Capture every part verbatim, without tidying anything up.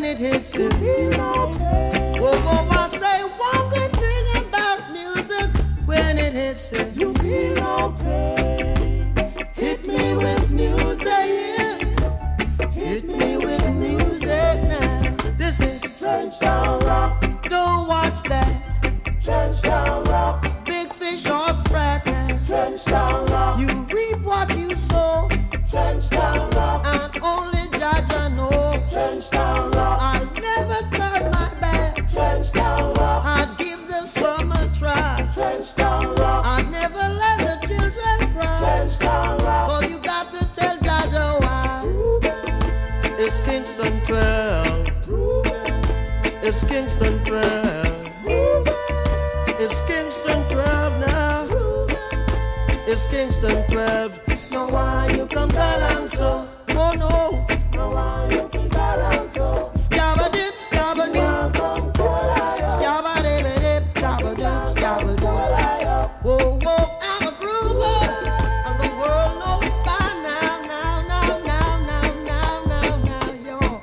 it hits you, feel no pain. Whoa, whoa, I say one good thing about music. When it hits you, you feel no pain. Hit me with music. Hit me with music now. This is Trenchtown Rock. Don't watch that. Trenchtown Rock. Big fish or sprat now. Trenchtown Rock. You reap what you sow. Trenchtown Rock. And only Judge I know. Trenchtown Rock. I'll never turn my back. Trenchtown Rock. I'd give the slum a try. Trenchtown Rock. I'd never let the children cry. Trenchtown Rock. Cause you got to tell Judge why. It's Kingston twelve. It's Kingston twelve. It's Kingston twelve now. It's Kingston twelve. No, why you come down so? Oh no. No, why you come down so? Scabba dip, scabba dip. Scabba dip, dip, scabba dip, scabba dip. Whoa, whoa, I'm a groover. And the world knows it by now, now, now, now, now, now, now,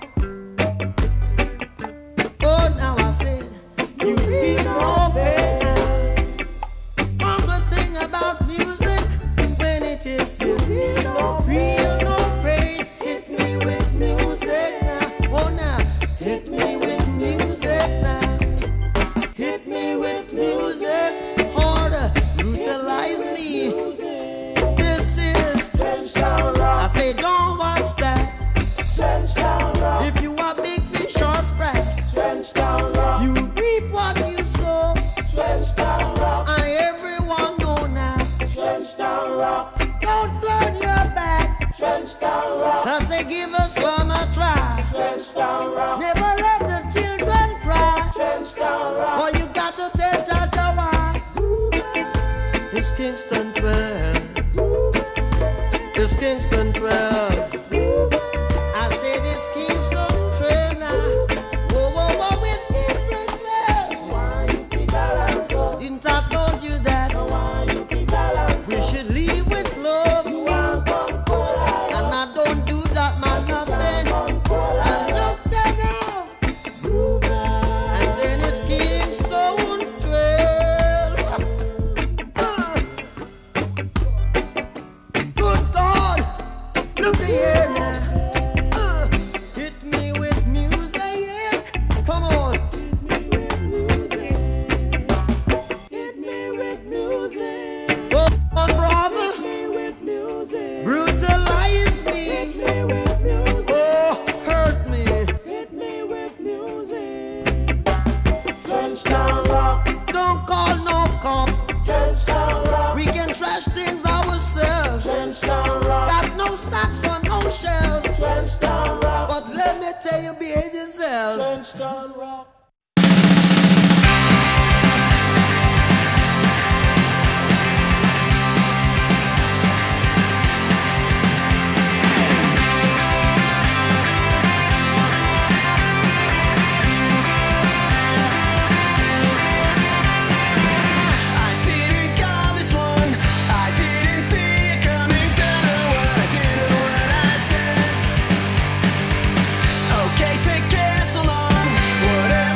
now, yo. Oh, now I said, you feel no pain. One good thing about music, when it is you feel no feel no pain. Hit me with music now. Oh, now hit me with music now. Hit me with music harder. Utilize me. This is Trenchtown Rock. I say don't watch that. Trenchtown Rock. If you are big fish or sprat, Trenchtown Rock. You reap what you sow. Trenchtown Rock. And everyone know now. Trenchtown Rock. Don't turn your back. Trenchtown Rock. I say give us some a try. Trenchtown Rock. Never let the children cry. Trenchtown Rock. Oh, you got to tell Jaja why. It's Kingston twelve. It's Kingston twelve. I said it's Kingston twelve now. Whoa, whoa, whoa, it's Kingston twelve. Why you think I so? Didn't I told you that? Why you think I so? We should leave with love. And I don't do that, man, nothing. I look there now. And then it's Kingston twelve. Uh. Good God, look here now. Uh. Hit me with music. Come on. Hit me with music. Oh, brother. Hit me with music. Brutalize me. Hit me with music. Oh, hurt me. Hit me with music. Trenchtown Rock. Don't call no cop. Trenchtown Rock. We can trash things ourselves. Trenchtown Rock. Got no stocks on no shelves. Trenchtown Rock. But let me tell you, behave yourselves. Trenchtown Rock. I didn't call this one. I didn't see it coming. Don't know what I did or what I said. Okay, take care, so long. Whatever.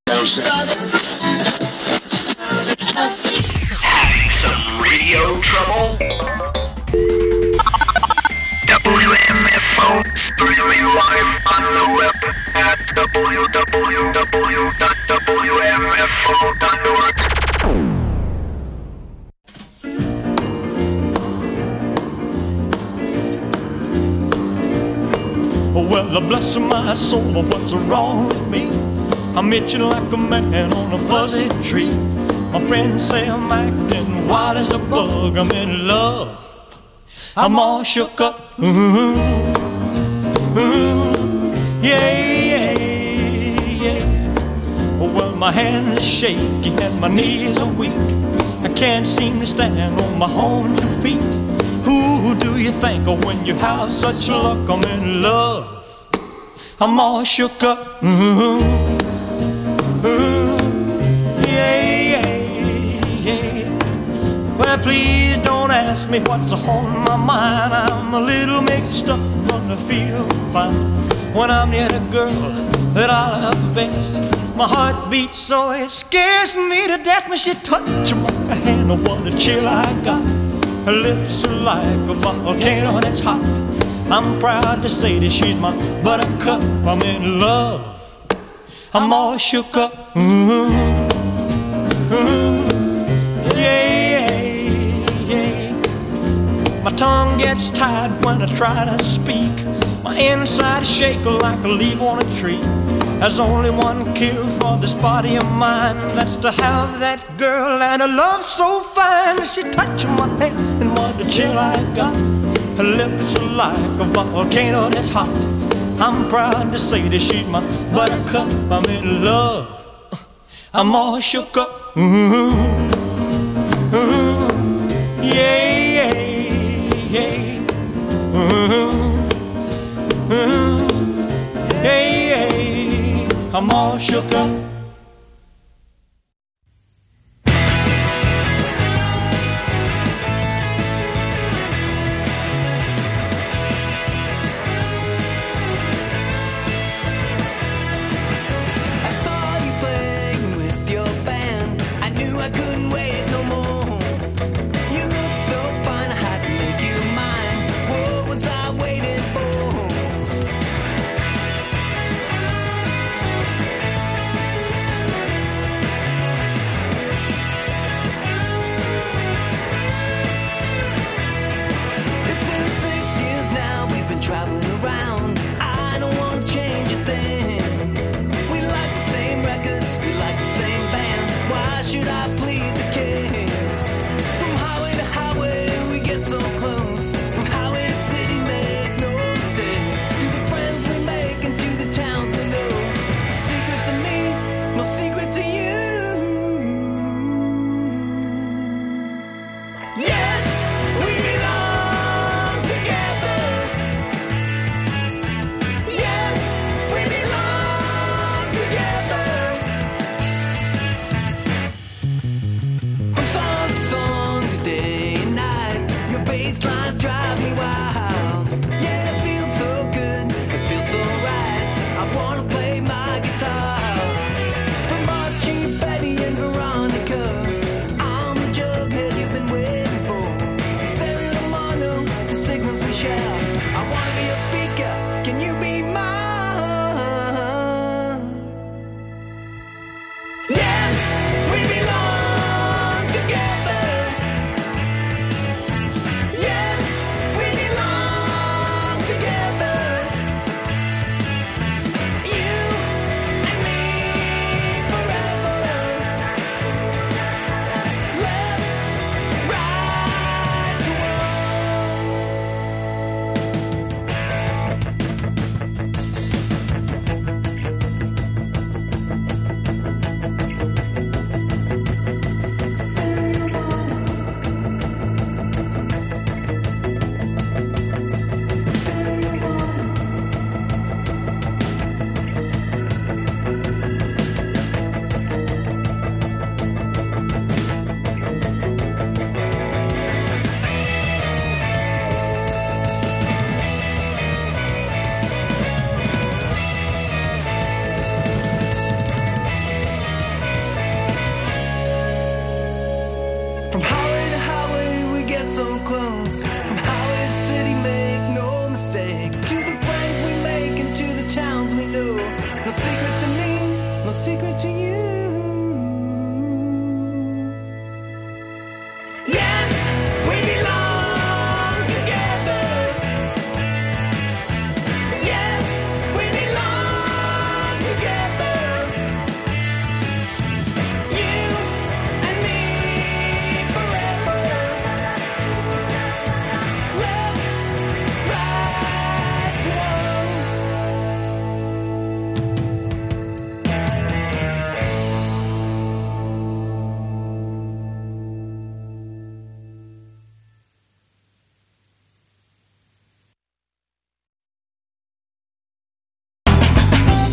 Having some radio trouble? W M F O streaming live on the web at w w w dot w m f o dot org. Well, bless my soul, what's wrong with me? I'm itching like a man on a fuzzy tree. My friends say I'm acting wild as a bug. I'm in love, I'm all shook up. Ooh, ooh, yeah, yeah, yeah. Well, my hands are shaky and my knees are weak. I can't seem to stand on my own two feet. Who do you think of when you have such luck? I'm in love, I'm all shook up. Ooh, ooh, yeah, yeah, yeah. Well, please don't ask me what's on my mind. I'm a little mixed up, but I feel fine when I'm near the girl that I love best. My heart beats so it scares me to death when she touches my hand. Oh, what a chill I got. Her lips are like a volcano that's hot. I'm proud to say that she's my buttercup. I'm in love, I'm all shook up. Ooh, ooh, yeah, yeah, yeah. My tongue gets tied when I try to speak. My inside is shaking like a leaf on a tree. There's only one cure for this body of mine. That's to have that girl and a love so fine. She touching my hand and what a chill I got. Her lips are like a volcano that's hot. I'm proud to say that she's my buttercup. I'm in love, I'm all shook up. Ooh, ooh, yeah, yeah, yeah. Ooh, ooh, yeah, yeah. I'm all shook up. Waiting for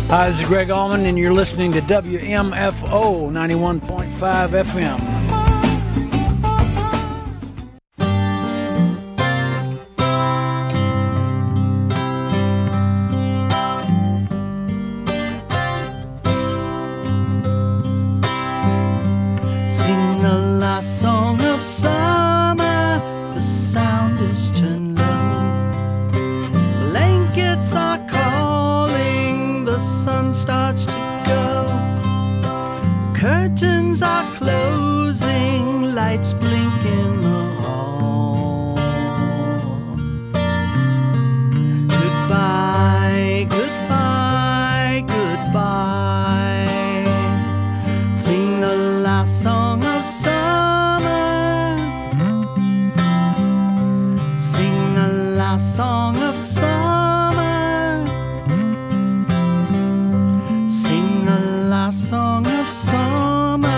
Hi, this is Greg Allman, and you're listening to W M F O ninety-one point five F M. Sing the last song of summer, the sound is turned low. Blankets are calling, the sun starts to go. Curtains are closing, lights blink in the hall. Goodbye, goodbye, goodbye. Sing the last song of summer. Sing the last song of summer. Sing the last song of summer.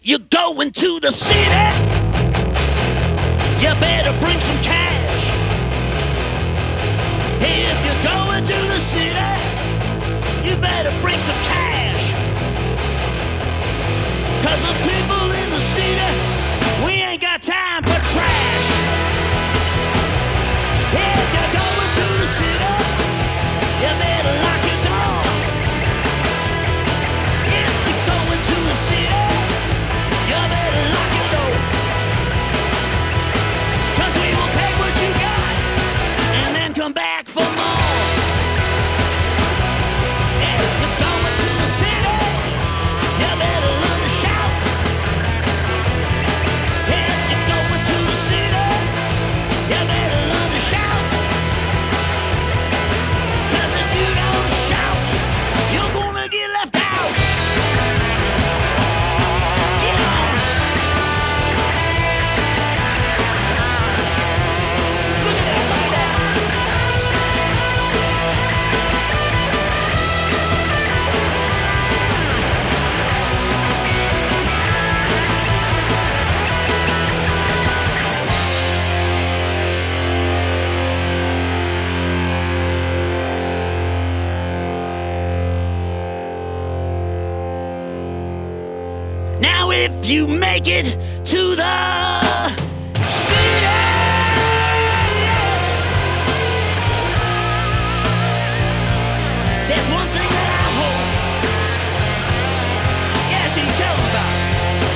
you're going to the city, you better bring some cash. If you're going to the city, you better bring some cash. Cause the people in the city, we ain't got time for trash. If you're going to the city, you better lock your door. If you're going to the city, you better lock your door. Cause we will take what you got and then come back for more. If you're going to the city, you better learn to shout. If you're going to the city, you better learn to shout. Cause if you don't shout, you're gonna get left out. Get on. Look at that right there. Now if you make it to the city, there's one thing that I hope. Yeah, see, tell them about it.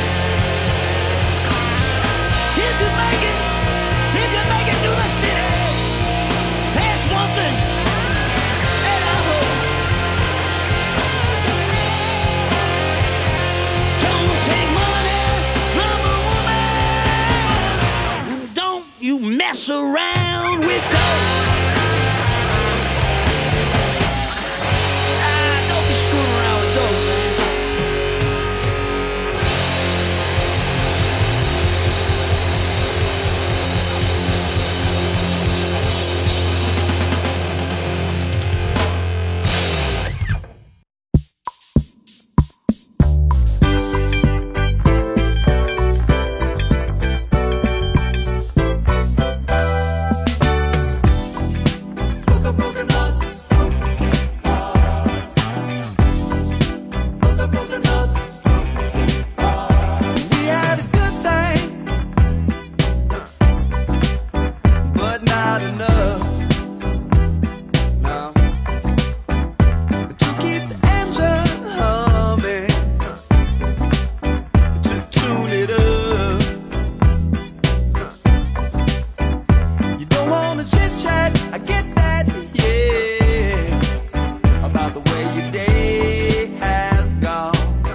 If you make it, if you make it to the city, there's one thing that I hope. Don't take money from a woman, and don't you mess around with dough. Ah, don't be screwing around with dough, man. We had a good thing, but not enough. No. To keep the engine humming, to tune it up. You don't wanna chit chat, I get that, yeah, about the way your day has gone.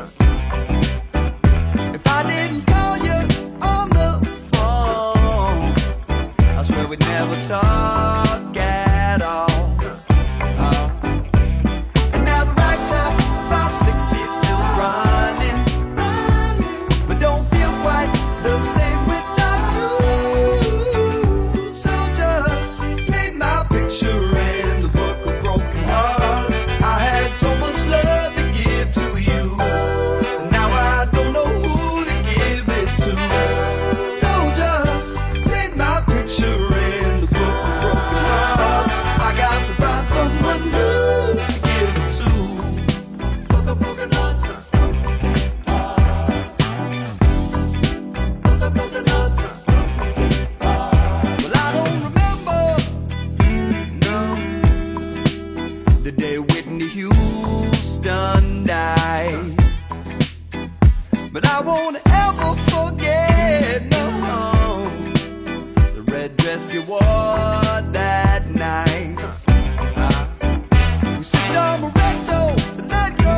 If I didn't call you on the phone, I swear we'd never talk at all. Uh, and now the ragtop five sixty is still running, but don't feel quite the same without you. So just paint my picture in the book of broken hearts. I had so much love to give to you, and now I don't know who to give it to. So just paint my picture in the book of broken hearts. I got to find someone new to give it to. Book of broken hearts. Book of broken hearts. Well, I don't remember, no, the day Whitney Houston died, but I won't ever forget, no, the red dress you wore that night. Uh, we sipped on Moretto to let go,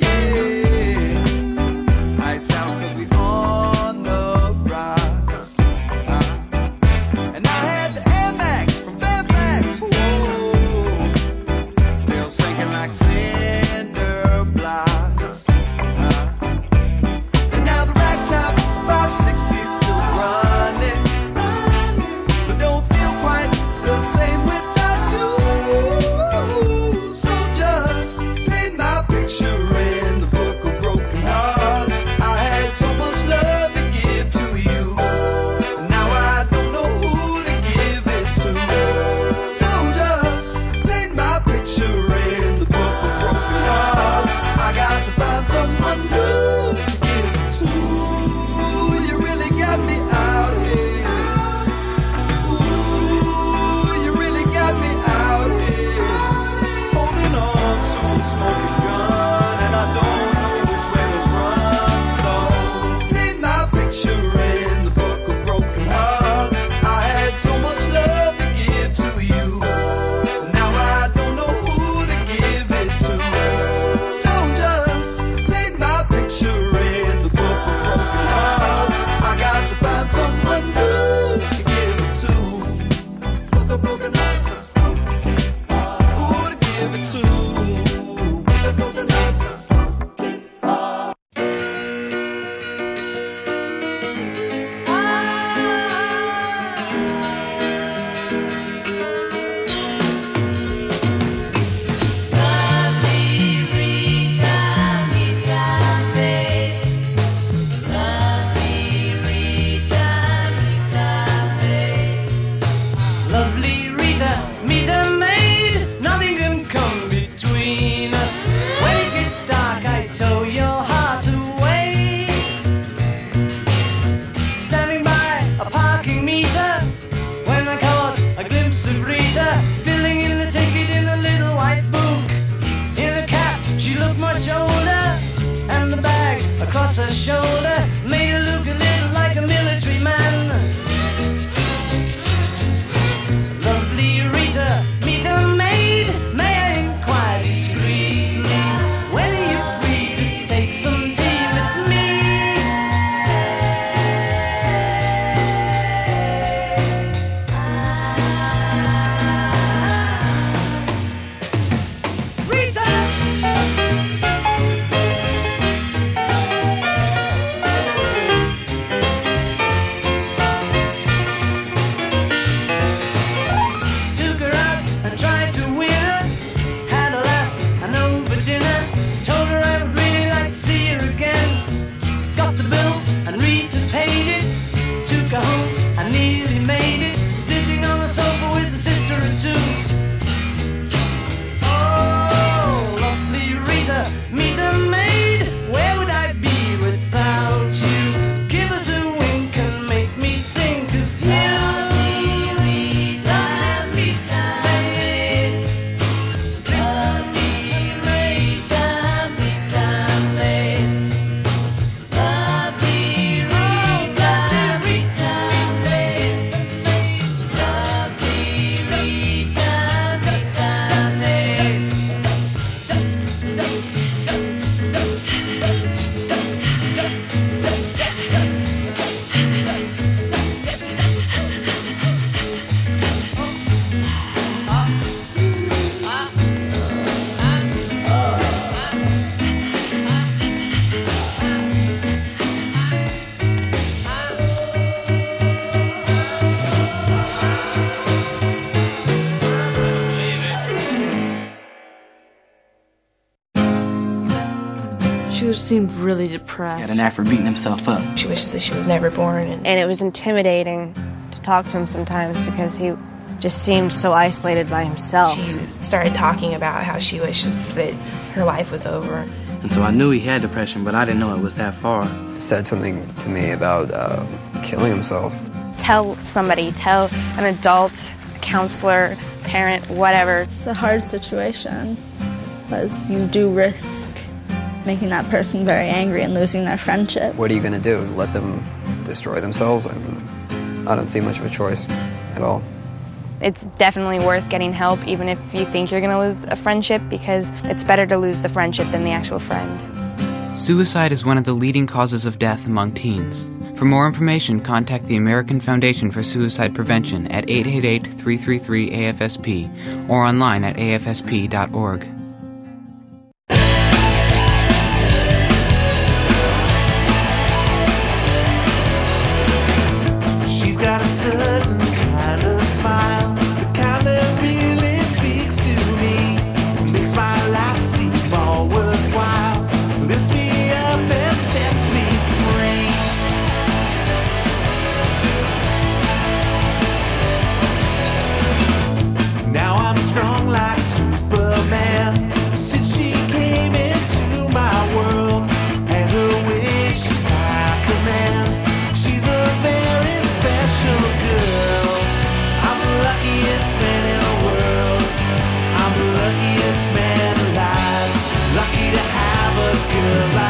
yeah. Iced out 'cause we on the rise. Uh, and I had the Air Max from Fairfax, whoa, still sinking like cinder blocks. Uh, and now the ragtop five sixty is still running, but don't feel quite across her shoulder, made her look a little like a military man. Lovely Rita, meet a maid, may I inquire discreetly, when are you free to take some tea with me? Rita! Took her out and tried to win her, had a laugh and over dinner, told her I would really like to see her again. Got the bill and Rita paid it, took her home and nearly made it, sitting on the sofa with a sister or two. Oh, lovely Rita, meet a maid, where would I be without you? Give us a wink and make me think of you. Rita, Rita, maid. Lovely Rita, Rita, maid. Lovely Rita, Rita, maid. Lovely Rita, Rita, maid. She just seemed really depressed. Got an knack for beating himself up. She wishes that she was never born. And, And it was intimidating to talk to him sometimes because he just seemed so isolated by himself. she started talking about how she wishes that her life was over. And so I knew he had depression, but I didn't know it was that far. Said something to me about uh, killing himself. Tell somebody, tell an adult, a counselor, parent, whatever. It's a hard situation because you do risk making that person very angry and losing their friendship. What are you going to do? Let them destroy themselves? I mean, I don't see much of a choice at all. It's definitely worth getting help, even if you think you're going to lose a friendship, because it's better to lose the friendship than the actual friend. Suicide is one of the leading causes of death among teens. For more information, contact the American Foundation for Suicide Prevention at eight eight eight, three three three, A F S P or online at A F S P dot org. She's got a certain kind of smile, the kind that really speaks to me, makes my life seem more worthwhile, lifts me up and sets me free. Now I'm strong like Superman, since she came into my world, and her way she's my command. She's a very special girl. I'm the luckiest man in the world. I'm the luckiest man alive. Lucky to have a girl like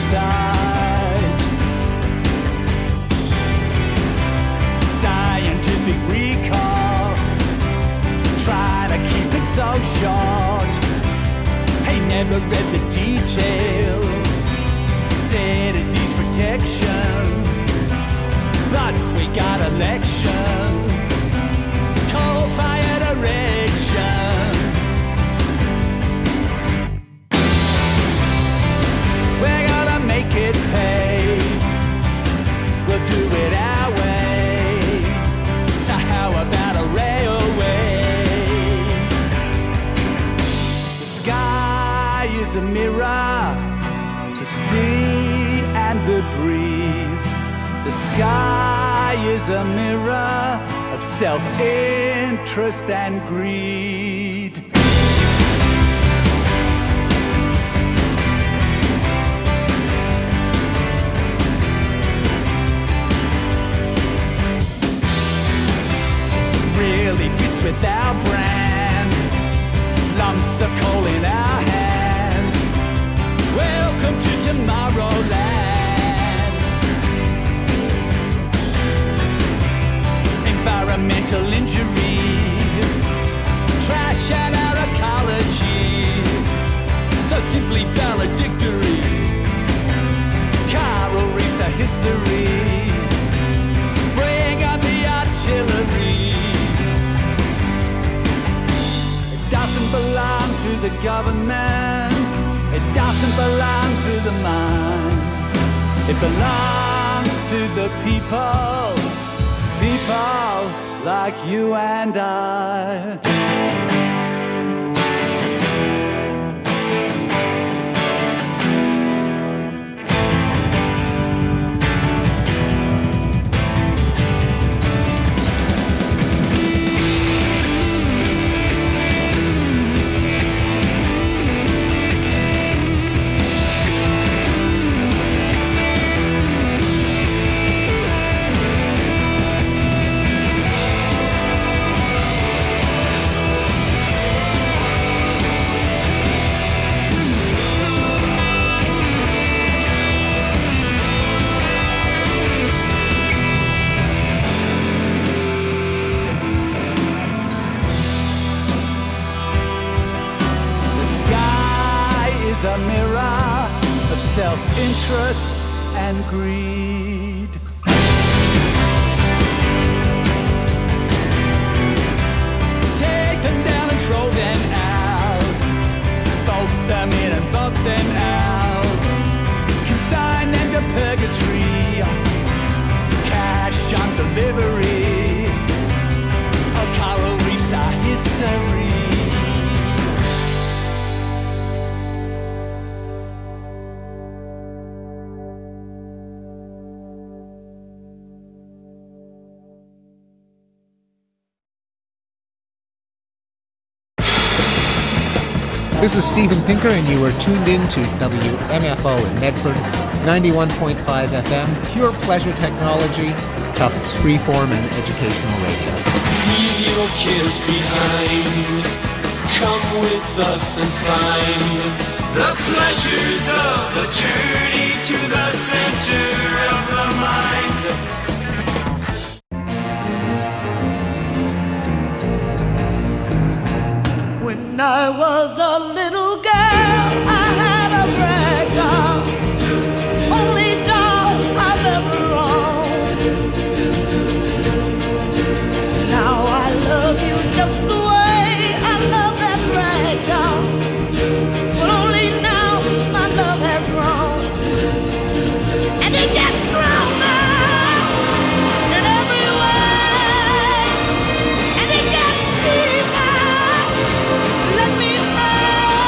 suicide. Scientific recourse, try to keep it so short. Hey, never read the details, said it needs protection, but we got elections, coal-fired erections. We're gonna make it pay, we'll do it our way. So how about a railway? The sky is a mirror, the sea and the breeze. The sky is a mirror of self-interest and greed. Really fits with our brand, lumps of coal in our hand. Welcome to Tomorrowland. Environmental injury, trash and our ecology, so simply valedictory. Coral reefs are history, bring on the artillery. It doesn't belong to the government, it doesn't belong to the mind, it belongs to the people. People like you and I. A mirror of self-interest and greed. Take them down and throw them out, vote them in and vote them out, consign them to purgatory, cash on delivery. Oh, coral reefs are history. This is Steven Pinker, and you are tuned in to W M F O in Medford, ninety-one point five F M, pure pleasure technology, Tufts freeform and educational radio. Leave your cares behind, come with us and find the pleasures of the journey to the center of the mind. When I was a little girl, I had a rag doll, only doll I've ever owned. Now I love you just the way I love that rag doll, but only now my love has grown, and it gets stronger in every way, and it gets deeper. Let me say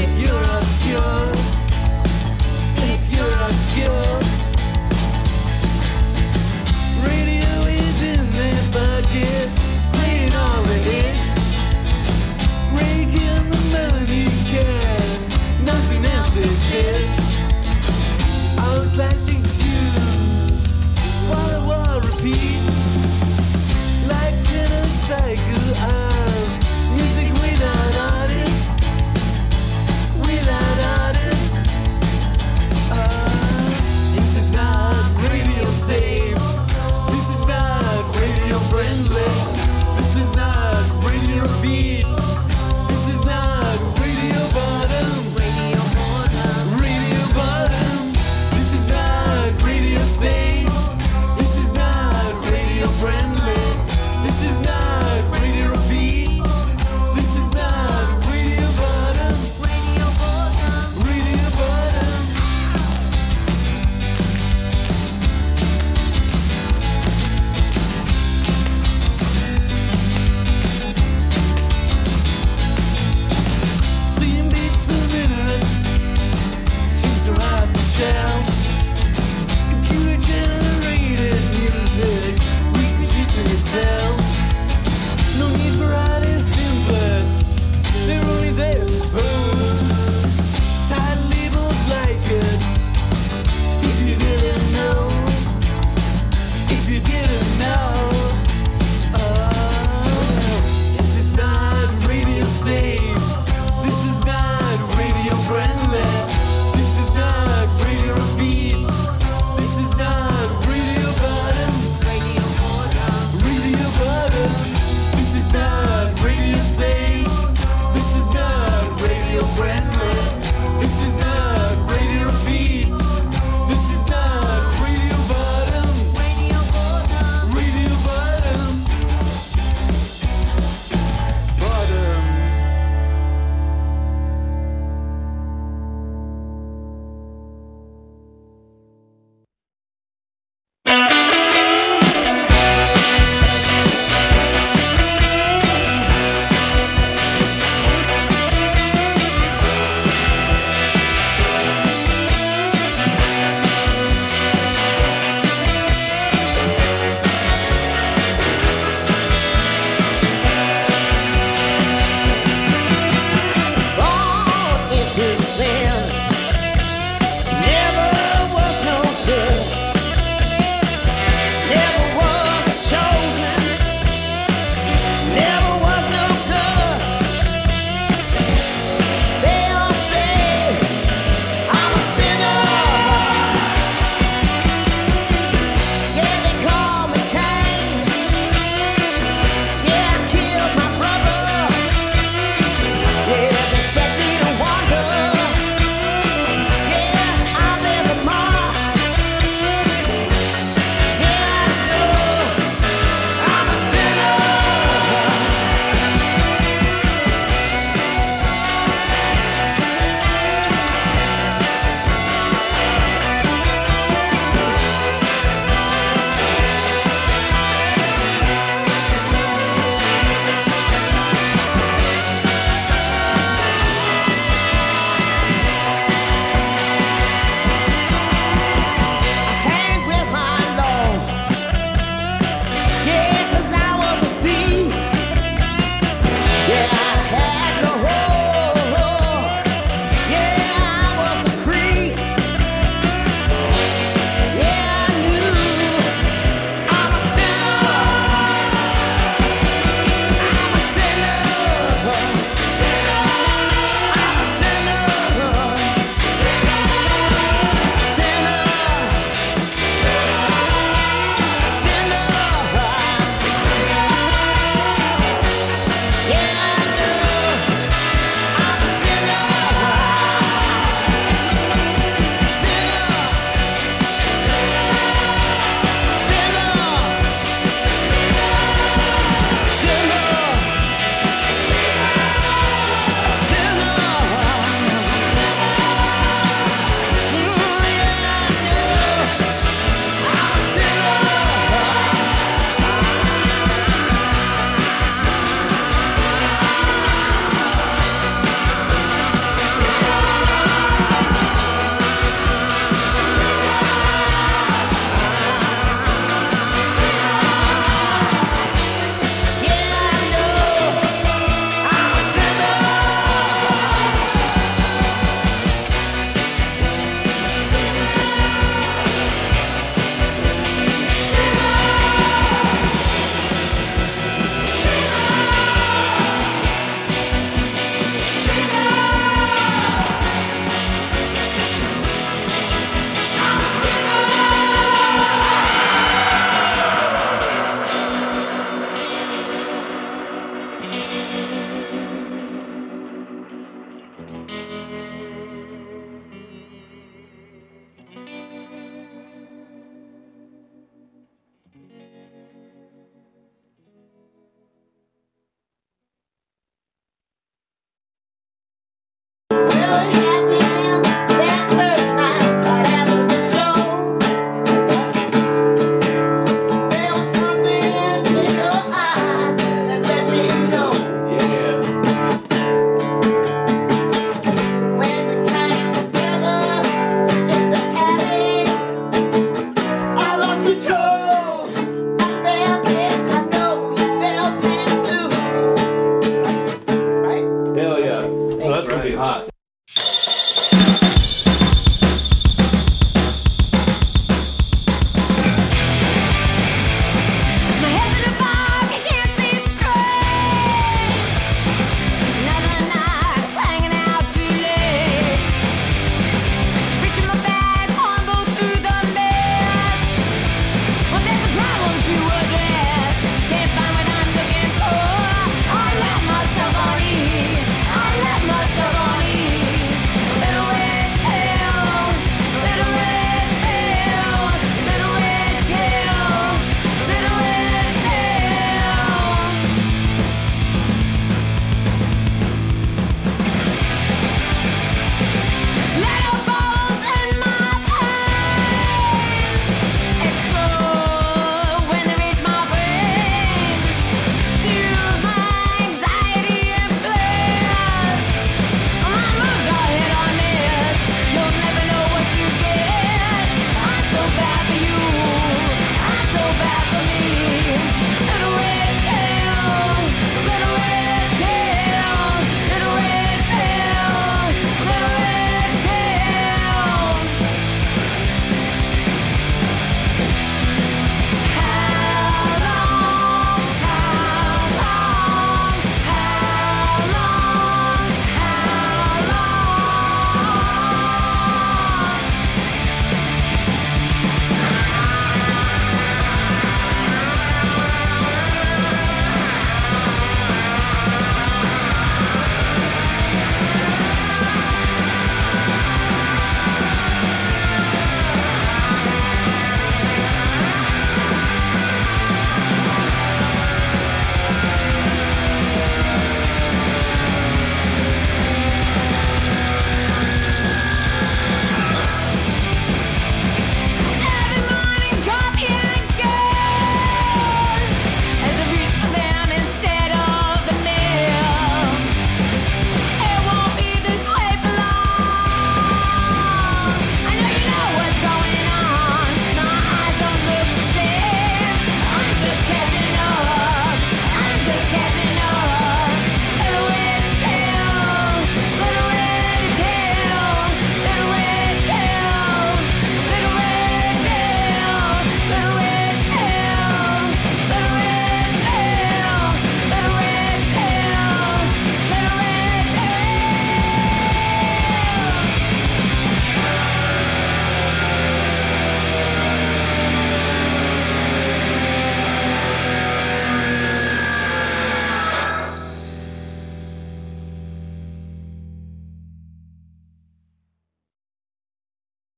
If you're obscure, if you're obscure, radio is in their bucket, playing all the hits, raking the money cares, nothing else exists. Outclassing tunes, while the war repeats, like tenor cycle of music without artists, without artists.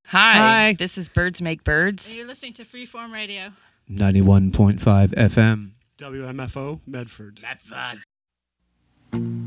Hi, Hi. this is Birds Make Birds. And you're listening to Freeform Radio. ninety-one point five F M. W M F O, Medford. Medford.